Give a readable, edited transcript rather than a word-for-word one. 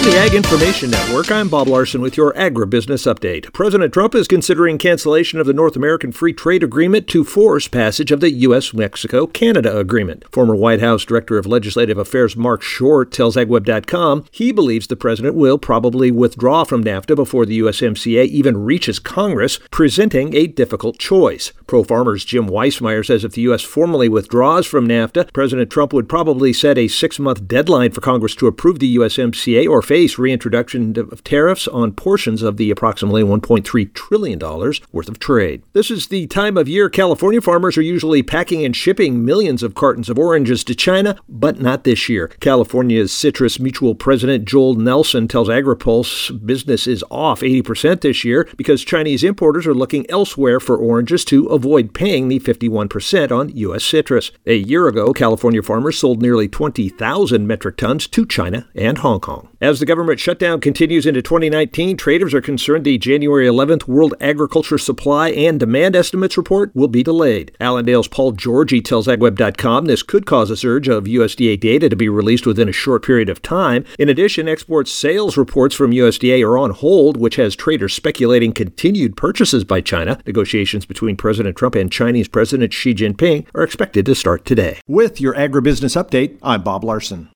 From the Ag Information Network, I'm Bob Larson with your Agribusiness Update. President Trump is considering cancellation of the North American Free Trade Agreement to force passage of the U.S.-Mexico-Canada Agreement. Former White House Director of Legislative Affairs Mark Short tells AgWeb.com he believes the president will probably withdraw from NAFTA before the USMCA even reaches Congress, presenting a difficult choice. Pro-Farmers' Jim Weissmeyer says if the U.S. formally withdraws from NAFTA, President Trump would probably set a 6-month deadline for Congress to approve the USMCA or face reintroduction of tariffs on portions of the approximately $1.3 trillion worth of trade. This is the time of year California farmers are usually packing and shipping millions of cartons of oranges to China, but not this year. California's Citrus Mutual President Joel Nelson tells AgriPulse business is off 80% this year because Chinese importers are looking elsewhere for oranges to avoid paying the 51% on U.S. citrus. A year ago, California farmers sold nearly 20,000 metric tons to China and Hong Kong. As the government shutdown continues into 2019, traders are concerned the January 11th World Agriculture Supply and Demand Estimates report will be delayed. Allendale's Paul Georgi tells AgWeb.com this could cause a surge of USDA data to be released within a short period of time. In addition, export sales reports from USDA are on hold, which has traders speculating continued purchases by China. Negotiations between President Trump and Chinese President Xi Jinping are expected to start today. With your Agribusiness Update, I'm Bob Larson.